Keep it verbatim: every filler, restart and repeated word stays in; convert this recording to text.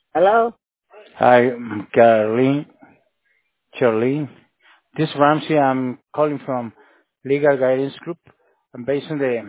Hello? Hi, um, Caroline, Charlene. This is Ramsey. I'm calling from Legal Guidance Group. I'm based on the